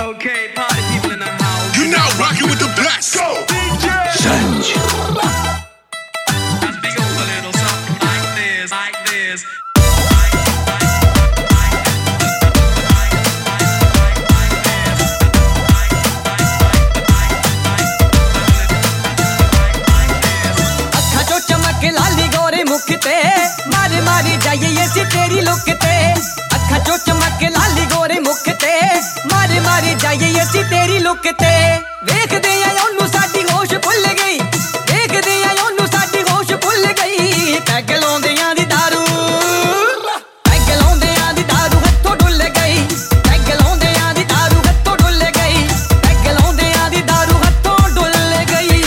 Okay, party people in the house. You're now rocking with the best. Go, DJ Sanj. Let's go a little something like this, like this. अखा चो चमक लाली गोरे मुख ते मारी मारी जाइए ऐसी तेरी लुक ते अखा चो चमक लाली गोरे मुख ते मारी मारी जाइए ऐसी तेरी लुक ते वेख दे ओनू साडी होश भुल गई वेख दे ओनू साडी होश भुल गई पैग लाउंदियां दी दारू पैग लाउंदियां दी दारू हत्थों डुल गई पैग लाउंदियां दी दारू हत्थों डुल गई पैग लाउंदियां दी दारू हत्थों डुल गई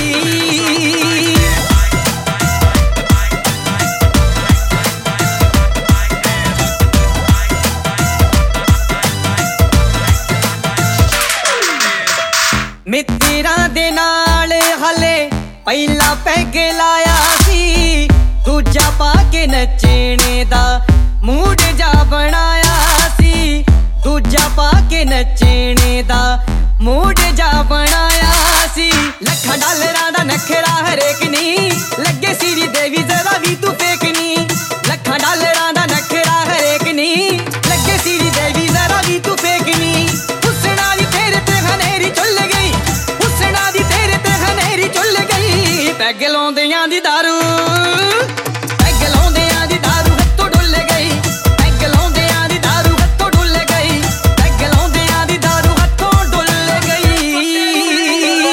मित्तरां दे नाल हले पहला पैग लाया सी दूजा पाके नचने दा मूड जा बनाया सी दूजा पाके नचने दा मूड जा बनाया सी लखा डालरां दा नखरा हरेक नी लगे सीरी देवी जरा भी तू फेकनी लखा डालरां दा नखरा हरेक नी लगे सीरी देवी जरा भी तू फेकनी हुस्ना दी तेरे ते हनेरी चुल गई हुस्ना दी तेरे ते हनेरी चुल गई पैग लाउंदियां दी दारू पैग लाउंदियां दी दारू हत्थों डुल गई पैग लाउंदियां दी दारू हत्थों डुल गई पैग लाउंदियां दी दारू हत्थों डुल गई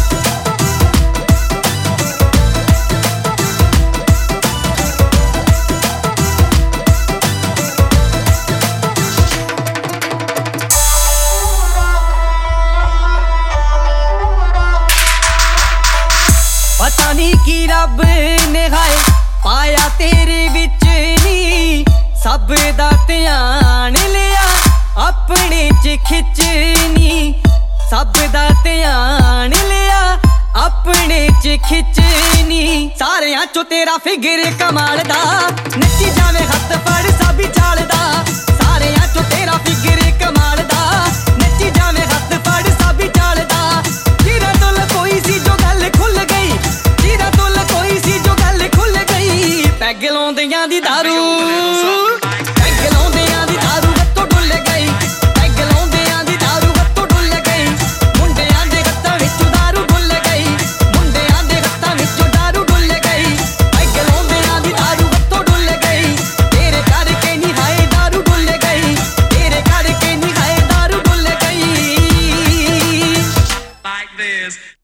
पता नहीं की रब ने हाय पाया तेरे विच नी सब दा ध्यान लिया अपने च खिचनी सब दा ध्यान लिया अपने च खिचनी सारियां चो तेरा फिगर कमाल दा नच्ची जावे हत्थ फड़ सब चाल दा सारियां चो तेरा फिगर कमाल दा नच्ची जावे हत्थ फड़ सब चाल दा तेरा तुल कोई सी जो गल खुल गई तेरा तुल कोई सी जो गल खुल गई पैग लाउंदियां दी दारू पैग लाउंदियां दी दारू हत्थों डुल गई पैग लाउंदियां दी दारू हत्थों डुल गई मुंडियां दे हत्थां विचों दारू डुल गई मुंडियां दे हत्थां विचों दारू डुल गई पैग लाउंदियां दी दारू हत्थों डुल गई तेरे करके नी हाय दारू डुल गई तेरे करके नी हाय दारू डुल गई Like this.